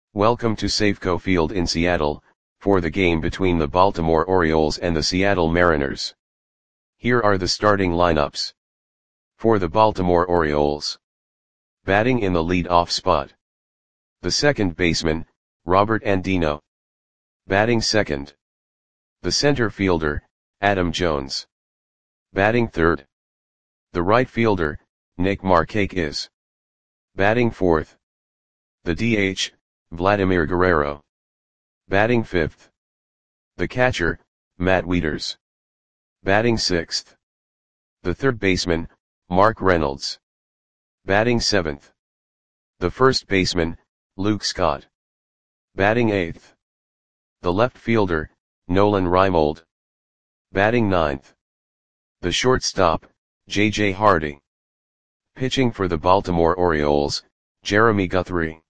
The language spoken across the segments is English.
Welcome to Safeco Field in Seattle, for the game between the Baltimore Orioles and the Seattle Mariners. Here are the starting lineups. For the Baltimore Orioles. Batting in the lead-off spot. The second baseman, Robert Andino. Batting second. The center fielder, Adam Jones. Batting third. The right fielder, Nick Markakis. Batting fourth. The DH, Vladimir Guerrero. Batting fifth. The catcher, Matt Wieters. Batting sixth. The third baseman, Mark Reynolds. Batting seventh. The first baseman, Luke Scott. Batting eighth. The left fielder, Nolan Reimold. Batting ninth. The shortstop, J.J. Hardy. Pitching for the Baltimore Orioles, Jeremy Guthrie.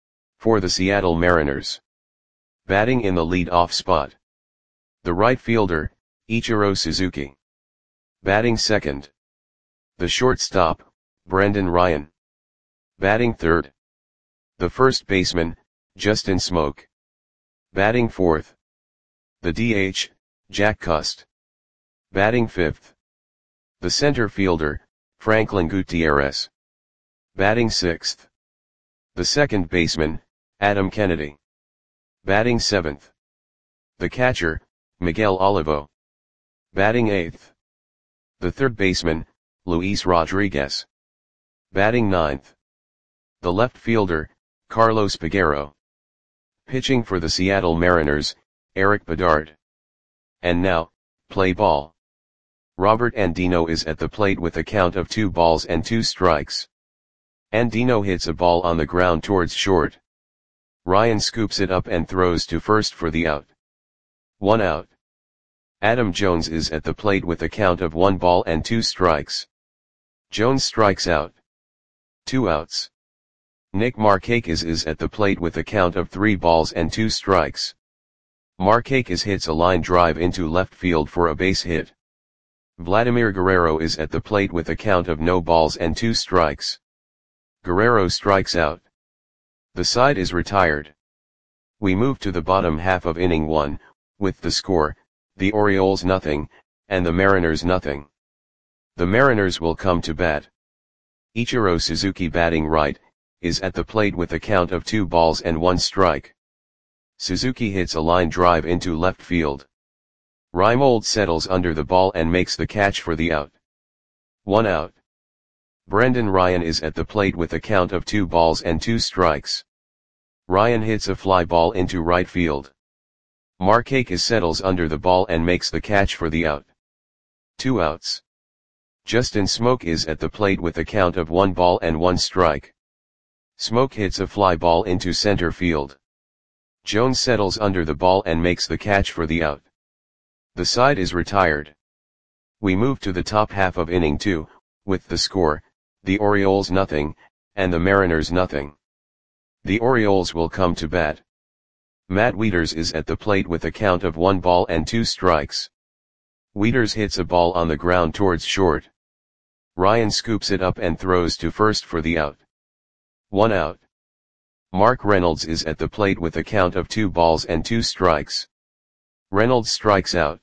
For the Seattle Mariners. Batting in the lead-off spot. The right fielder, Ichiro Suzuki. Batting second. The shortstop, Brendan Ryan. Batting third. The first baseman, Justin Smoak. Batting fourth. The DH, Jack Cust. Batting fifth. The center fielder, Franklin Gutierrez. Batting sixth. The second baseman, Adam Kennedy. Batting seventh. The catcher, Miguel Olivo. Batting eighth. The third baseman, Luis Rodriguez. Batting ninth. The left fielder, Carlos Peguero. Pitching for the Seattle Mariners, Erik Bedard. And now, play ball. Robert Andino is at the plate with a count of 2 balls and 2 strikes. Andino hits a ball on the ground towards short. Ryan scoops it up and throws to first for the out. 1 out. Adam Jones is at the plate with a count of 1 ball and 2 strikes. Jones strikes out. 2 outs. Nick Markakis is at the plate with a count of 3 balls and 2 strikes. Markakis hits a line drive into left field for a base hit. Vladimir Guerrero is at the plate with a count of no balls and 2 strikes. Guerrero strikes out. The side is retired. We move to the bottom half of inning 1, with the score, the Orioles nothing, and the Mariners nothing. The Mariners will come to bat. Ichiro Suzuki batting right, is at the plate with a count of 2 balls and 1 strike. Suzuki hits a line drive into left field. Reimold settles under the ball and makes the catch for the out. 1 out. Brendan Ryan is at the plate with a count of 2 balls and 2 strikes. Ryan hits a fly ball into right field. Markakis settles under the ball and makes the catch for the out. 2 outs. Justin Smoak is at the plate with a count of 1 ball and 1 strike. Smoak hits a fly ball into center field. Jones settles under the ball and makes the catch for the out. The side is retired. We move to the top half of inning 2, with the score, the Orioles nothing, and the Mariners nothing. The Orioles will come to bat. Matt Wieters is at the plate with a count of 1 ball and 2 strikes. Wieters hits a ball on the ground towards short. Ryan scoops it up and throws to first for the out. 1 out. Mark Reynolds is at the plate with a count of 2 balls and 2 strikes. Reynolds strikes out.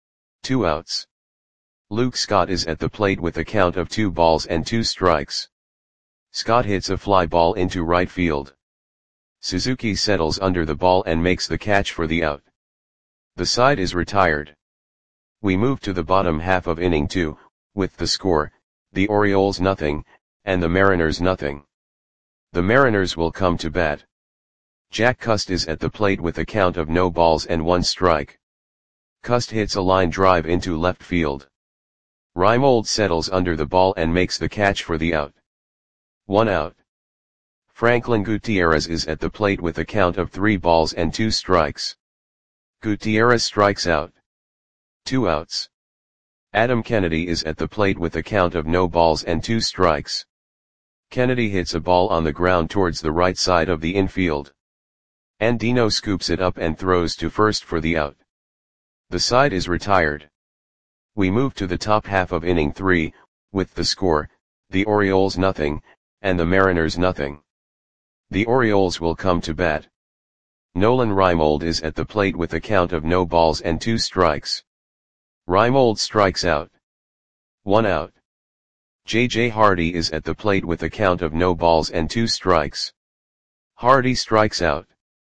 2 outs. Luke Scott is at the plate with a count of 2 balls and 2 strikes. Scott hits a fly ball into right field. Suzuki settles under the ball and makes the catch for the out. The side is retired. We move to the bottom half of inning 2, with the score, the Orioles nothing, and the Mariners nothing. The Mariners will come to bat. Jack Cust is at the plate with a count of no balls and 1 strike. Cust hits a line drive into left field. Reimold settles under the ball and makes the catch for the out. 1 out. Franklin Gutierrez is at the plate with a count of 3 balls and 2 strikes. Gutierrez strikes out. 2 outs. Adam Kennedy is at the plate with a count of no balls and 2 strikes. Kennedy hits a ball on the ground towards the right side of the infield. Andino scoops it up and throws to first for the out. The side is retired. We move to the top half of inning 3, with the score, the Orioles nothing, and the Mariners nothing. The Orioles will come to bat. Nolan Reimold is at the plate with a count of no balls and 2 strikes. Reimold strikes out. 1 out. J.J. Hardy is at the plate with a count of no balls and 2 strikes. Hardy strikes out.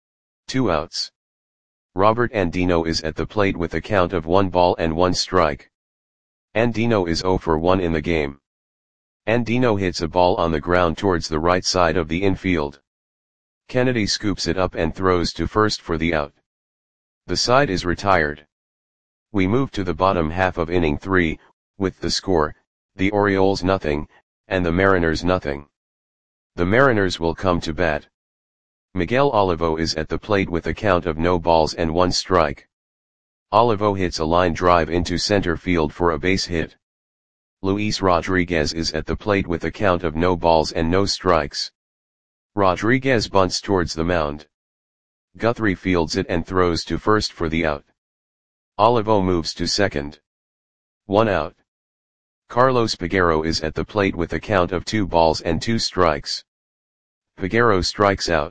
2 outs. Robert Andino is at the plate with a count of 1 ball and 1 strike. Andino is 0 for 1 in the game. Andino hits a ball on the ground towards the right side of the infield. Kennedy scoops it up and throws to first for the out. The side is retired. We move to the bottom half of inning 3, with the score, the Orioles nothing, and the Mariners nothing. The Mariners will come to bat. Miguel Olivo is at the plate with a count of no balls and 1 strike. Olivo hits a line drive into center field for a base hit. Luis Rodriguez is at the plate with a count of no balls and no strikes. Rodriguez bunts towards the mound. Guthrie fields it and throws to first for the out. Olivo moves to second. 1 out. Carlos Peguero is at the plate with a count of 2 balls and 2 strikes. Peguero strikes out.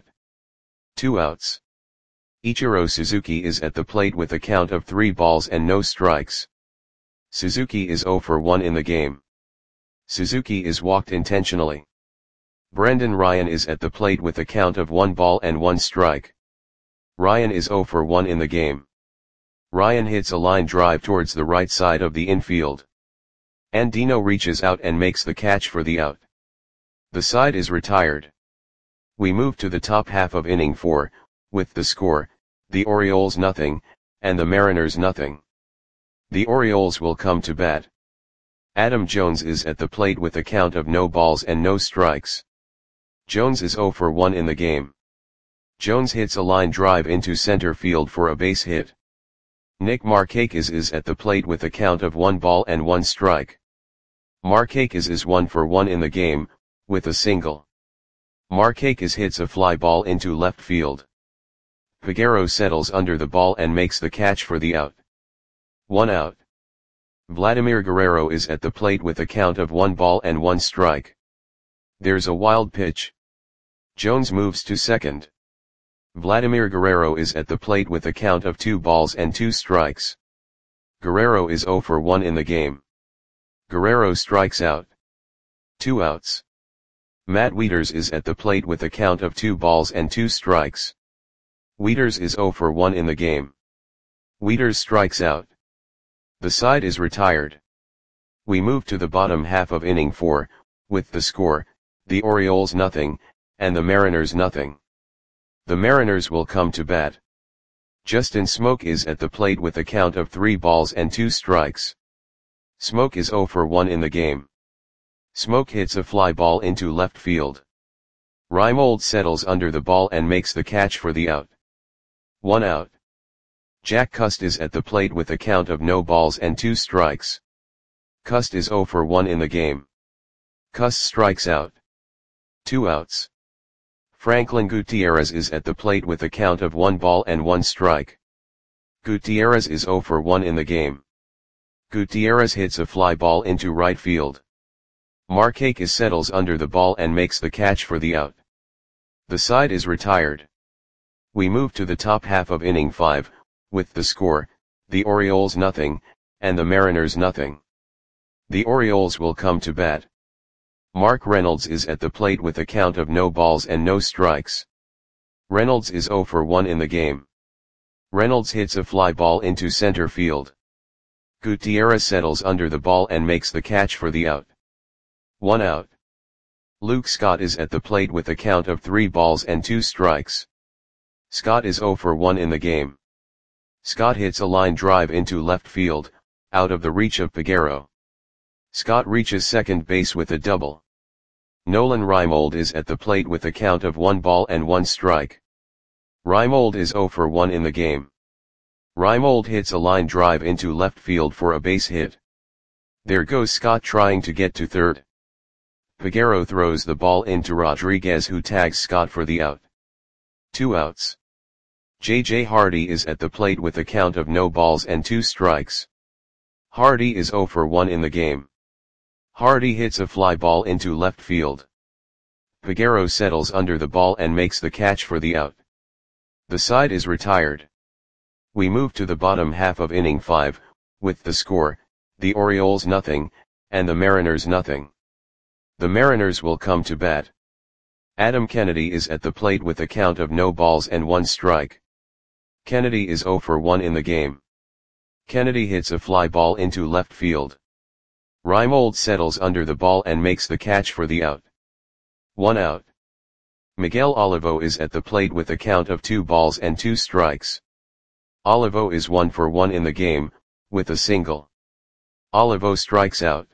2 outs. Ichiro Suzuki is at the plate with a count of 3 balls and no strikes. Suzuki is 0 for 1 in the game. Suzuki is walked intentionally. Brendan Ryan is at the plate with a count of 1 ball and 1 strike. Ryan is 0 for 1 in the game. Ryan hits a line drive towards the right side of the infield. Andino reaches out and makes the catch for the out. The side is retired. We move to the top half of inning 4, with the score, the Orioles nothing, and the Mariners nothing. The Orioles will come to bat. Adam Jones is at the plate with a count of no balls and no strikes. Jones is 0 for 1 in the game. Jones hits a line drive into center field for a base hit. Nick Markakis is at the plate with a count of 1 ball and 1 strike. Markakis is 1 for 1 in the game, with a single. Markakis hits a fly ball into left field. Peguero settles under the ball and makes the catch for the out. 1 out. Vladimir Guerrero is at the plate with a count of 1 ball and 1 strike. There's a wild pitch. Jones moves to second. Vladimir Guerrero is at the plate with a count of 2 balls and 2 strikes. Guerrero is 0 for 1 in the game. Guerrero strikes out. 2 outs. Matt Wieters is at the plate with a count of 2 balls and 2 strikes. Wieters is 0 for 1 in the game. Wieters strikes out. The side is retired. We move to the bottom half of inning 4, with the score, the Orioles nothing, and the Mariners nothing. The Mariners will come to bat. Justin Smoak is at the plate with a count of 3 balls and 2 strikes. Smoak is 0 for 1 in the game. Smoak hits a fly ball into left field. Reimold settles under the ball and makes the catch for the out. 1 out. Jack Cust is at the plate with a count of no balls and 2 strikes. Cust is 0 for 1 in the game. Cust strikes out. 2 outs. Franklin Gutierrez is at the plate with a count of 1 ball and 1 strike. Gutierrez is 0 for 1 in the game. Gutierrez hits a fly ball into right field. Markakis settles under the ball and makes the catch for the out. The side is retired. We move to the top half of inning 5, with the score, the Orioles nothing, and the Mariners nothing. The Orioles will come to bat. Mark Reynolds is at the plate with a count of no balls and no strikes. Reynolds is 0 for 1 in the game. Reynolds hits a fly ball into center field. Gutierrez settles under the ball and makes the catch for the out. 1 out. Luke Scott is at the plate with a count of 3 balls and 2 strikes. Scott is 0 for 1 in the game. Scott hits a line drive into left field, out of the reach of Peguero. Scott reaches second base with a double. Nolan Reimold is at the plate with a count of 1 ball and 1 strike. Reimold is 0 for 1 in the game. Reimold hits a line drive into left field for a base hit. There goes Scott trying to get to third. Peguero throws the ball into Rodriguez, who tags Scott for the out. 2 outs. J.J. Hardy is at the plate with a count of no balls and 2 strikes. Hardy is 0 for 1 in the game. Hardy hits a fly ball into left field. Peguero settles under the ball and makes the catch for the out. The side is retired. We move to the bottom half of inning 5, with the score, the Orioles nothing, and the Mariners nothing. The Mariners will come to bat. Adam Kennedy is at the plate with a count of no balls and 1 strike. Kennedy is 0 for 1 in the game. Kennedy hits a fly ball into left field. Reimold settles under the ball and makes the catch for the out. 1 out. Miguel Olivo is at the plate with a count of 2 balls and 2 strikes. Olivo is 1 for 1 in the game, with a single. Olivo strikes out.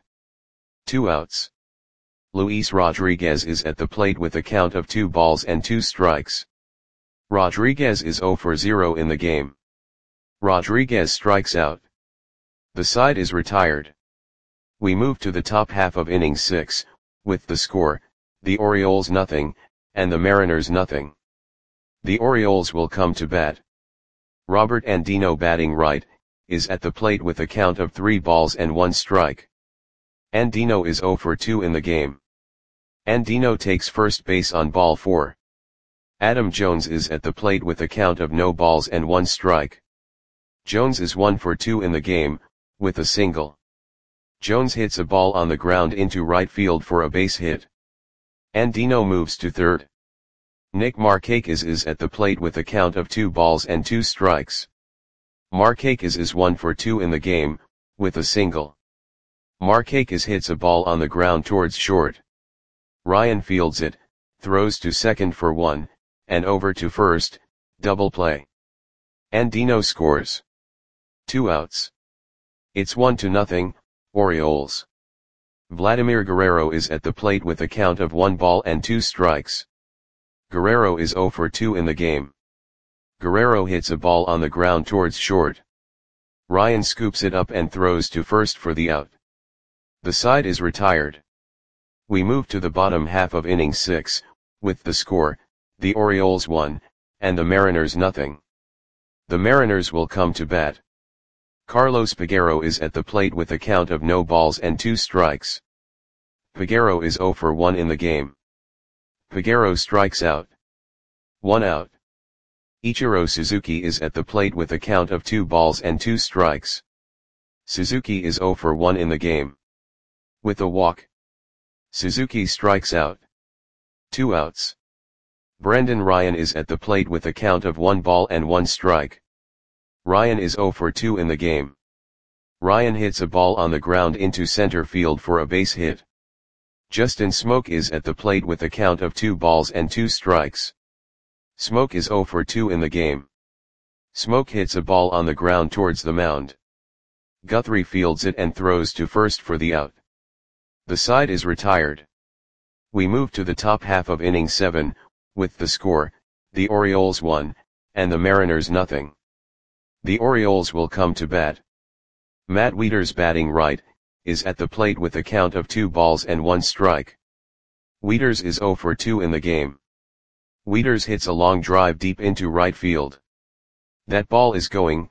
2 outs. Luis Rodriguez is at the plate with a count of 2 balls and 2 strikes. Rodriguez is 0 for 0 in the game. Rodriguez strikes out. The side is retired. We move to the top half of inning 6, with the score, the Orioles nothing, and the Mariners nothing. The Orioles will come to bat. Robert Andino, batting right, is at the plate with a count of 3 balls and 1 strike. Andino is 0 for 2 in the game. Andino takes first base on ball 4. Adam Jones is at the plate with a count of no balls and 1 strike. Jones is 1 for 2 in the game, with a single. Jones hits a ball on the ground into right field for a base hit. Andino moves to third. Nick Markakis is at the plate with a count of 2 balls and 2 strikes. Markakis is 1 for 2 in the game, with a single. Markakis hits a ball on the ground towards short. Ryan fields it, throws to second for 1, and over to first, double play. Andino scores. 2 outs. It's 1-0, Orioles. Vladimir Guerrero is at the plate with a count of 1 ball and 2 strikes. Guerrero is 0 for 2 in the game. Guerrero hits a ball on the ground towards short. Ryan scoops it up and throws to first for the out. The side is retired. We move to the bottom half of inning 6, with the score, the Orioles 1, and the Mariners nothing. The Mariners will come to bat. Carlos Peguero is at the plate with a count of no balls and 2 strikes. Peguero is 0 for 1 in the game. Peguero strikes out. 1 out. Ichiro Suzuki is at the plate with a count of 2 balls and 2 strikes. Suzuki is 0 for 1 in the game. With a walk. Suzuki strikes out. 2 outs. Brendan Ryan is at the plate with a count of 1 ball and 1 strike. Ryan is 0 for 2 in the game. Ryan hits a ball on the ground into center field for a base hit. Justin Smoke is at the plate with a count of 2 balls and 2 strikes. Smoke is 0 for 2 in the game. Smoke hits a ball on the ground towards the mound. Guthrie fields it and throws to first for the out. The side is retired. We move to the top half of inning 7, with the score, the Orioles 1, and the Mariners nothing. The Orioles will come to bat. Matt Wieters, batting right, is at the plate with a count of 2 balls and 1 strike. Wieters is 0 for 2 in the game. Wieters hits a long drive deep into right field. That ball is gone.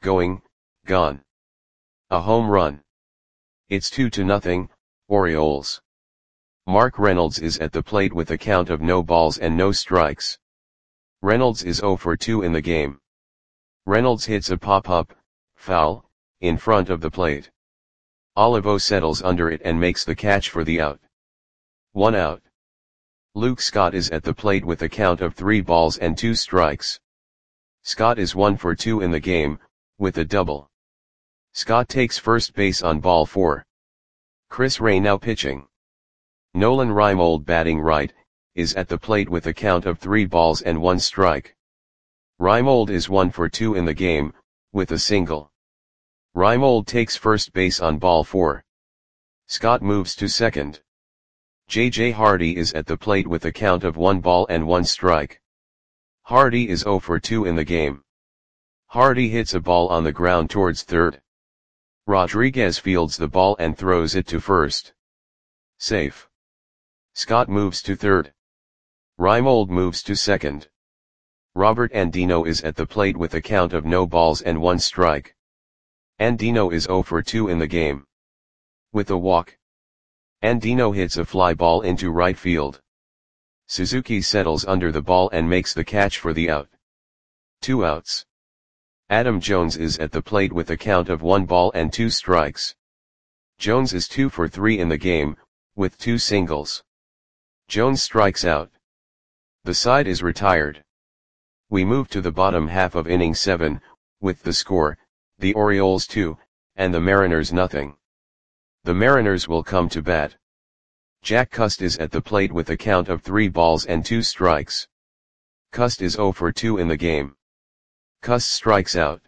A home run. It's 2-0, Orioles. Mark Reynolds is at the plate with a count of no balls and no strikes. Reynolds is 0 for 2 in the game. Reynolds hits a pop-up, foul, in front of the plate. Olivo settles under it and makes the catch for the out. 1 out. Luke Scott is at the plate with a count of 3 balls and 2 strikes. Scott is 1 for 2 in the game, with a double. Scott takes first base on ball 4. Chris Ray now pitching. Nolan Reimold, batting right, is at the plate with a count of 3 balls and 1 strike. Reimold is 1 for 2 in the game, with a single. Reimold takes first base on ball 4. Scott moves to second. J.J. Hardy is at the plate with a count of 1 ball and 1 strike. Hardy is 0 for 2 in the game. Hardy hits a ball on the ground towards third. Rodriguez fields the ball and throws it to first. Safe. Scott moves to third. Reimold moves to second. Robert Andino is at the plate with a count of no balls and 1 strike. Andino is 0 for 2 in the game. With a walk. Andino hits a fly ball into right field. Suzuki settles under the ball and makes the catch for the out. 2 outs. Adam Jones is at the plate with a count of 1 ball and 2 strikes. Jones is 2 for 3 in the game, with 2 singles. Jones strikes out. The side is retired. We move to the bottom half of inning 7, with the score, the Orioles 2, and the Mariners nothing. The Mariners will come to bat. Jack Cust is at the plate with a count of 3 balls and 2 strikes. Cust is 0 for 2 in the game. Cust strikes out.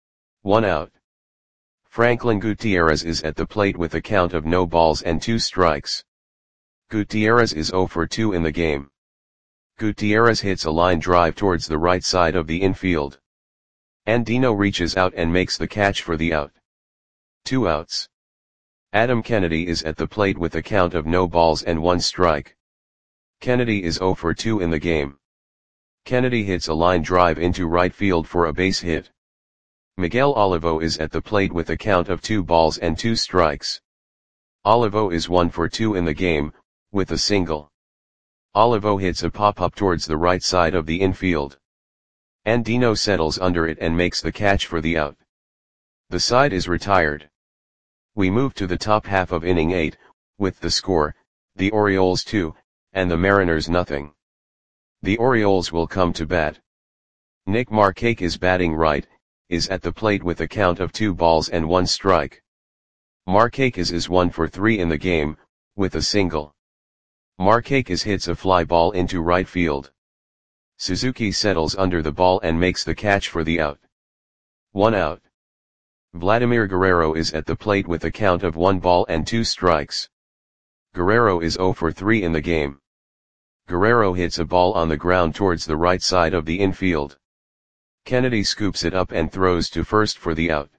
1 out. Franklin Gutierrez is at the plate with a count of no balls and 2 strikes. Gutierrez is 0 for 2 in the game. Gutierrez hits a line drive towards the right side of the infield. Andino reaches out and makes the catch for the out. 2 outs. Adam Kennedy is at the plate with a count of no balls and 1 strike. Kennedy is 0 for 2 in the game. Kennedy hits a line drive into right field for a base hit. Miguel Olivo is at the plate with a count of 2 balls and 2 strikes. Olivo is 1 for 2 in the game, with a single. Olivo hits a pop-up towards the right side of the infield. Andino settles under it and makes the catch for the out. The side is retired. We move to the top half of inning 8, with the score, the Orioles 2, and the Mariners nothing. The Orioles will come to bat. Nick Markakis is batting right, is at the plate with a count of 2 balls and 1 strike. Markakis is 1 for 3 in the game, with a single. Markakis hits a fly ball into right field. Suzuki settles under the ball and makes the catch for the out. 1 out. Vladimir Guerrero is at the plate with a count of 1 ball and 2 strikes. Guerrero is 0 for 3 in the game. Guerrero hits a ball on the ground towards the right side of the infield. Kennedy scoops it up and throws to first for the out.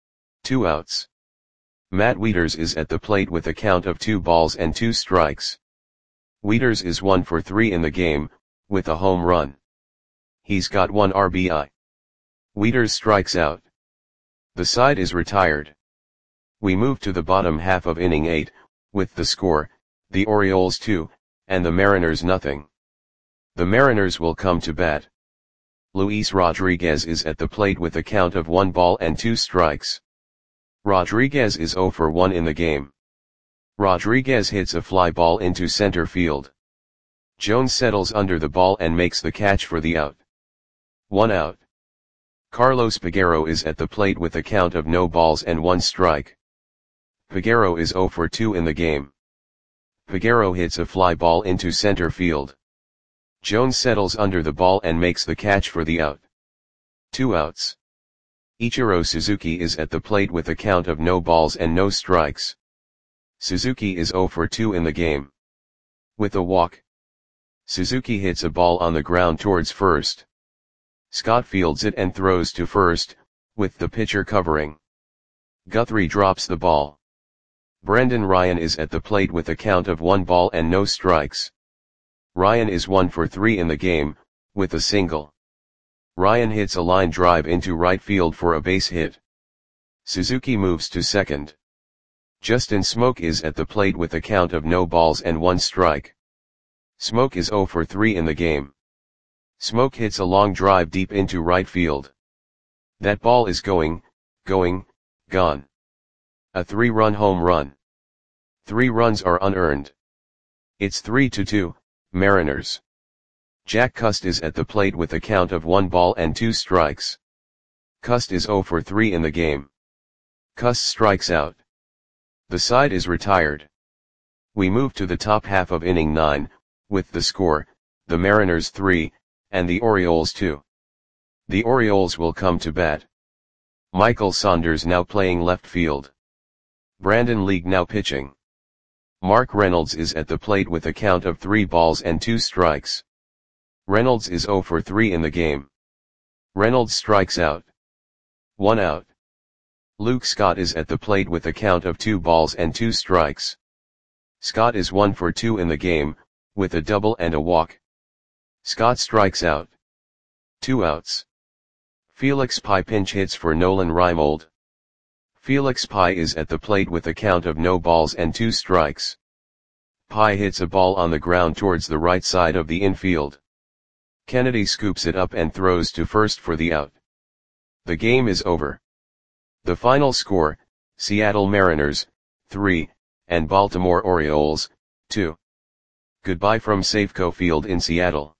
2 outs. Matt Wieters is at the plate with a count of 2 balls and 2 strikes. Wieters is 1 for 3 in the game, with a home run. He's got 1 RBI. Wieters strikes out. The side is retired. We move to the bottom half of inning 8, with the score, the Orioles 2, and the Mariners nothing. The Mariners will come to bat. Luis Rodriguez is at the plate with a count of 1 ball and 2 strikes. Rodriguez is 0 for 1 in the game. Rodriguez hits a fly ball into center field. Jones settles under the ball and makes the catch for the out. 1 out. Carlos Peguero is at the plate with a count of no balls and 1 strike. Peguero is 0 for 2 in the game. Peguero hits a fly ball into center field. Jones settles under the ball and makes the catch for the out. 2 outs. Ichiro Suzuki is at the plate with a count of no balls and no strikes. Suzuki is 0 for 2 in the game. With a walk. Suzuki hits a ball on the ground towards first. Scott fields it and throws to first, with the pitcher covering. Guthrie drops the ball. Brendan Ryan is at the plate with a count of 1 ball and no strikes. Ryan is 1 for 3 in the game, with a single. Ryan hits a line drive into right field for a base hit. Suzuki moves to second. Justin Smoke is at the plate with a count of no balls and 1 strike. Smoke is 0 for 3 in the game. Smoke hits a long drive deep into right field. That ball is gone. A 3-run home run. 3 runs are unearned. It's 3-2, Mariners. Jack Cust is at the plate with a count of 1 ball and 2 strikes. Cust is 0 for 3 in the game. Cust strikes out. The side is retired. We move to the top half of inning 9, with the score, the Mariners 3, and the Orioles 2. The Orioles will come to bat. Michael Saunders now playing left field. Brandon League now pitching. Mark Reynolds is at the plate with a count of 3 balls and 2 strikes. Reynolds is 0 for 3 in the game. Reynolds strikes out. 1 out. Luke Scott is at the plate with a count of 2 balls and 2 strikes. Scott is 1 for 2 in the game, with a double and a walk. Scott strikes out. 2 outs. Felix Pie pinch hits for Nolan Reimold. Felix Pie is at the plate with a count of no balls and 2 strikes. Pie hits a ball on the ground towards the right side of the infield. Kennedy scoops it up and throws to first for the out. The game is over. The final score, Seattle Mariners, 3, and Baltimore Orioles, 2. Goodbye from Safeco Field in Seattle.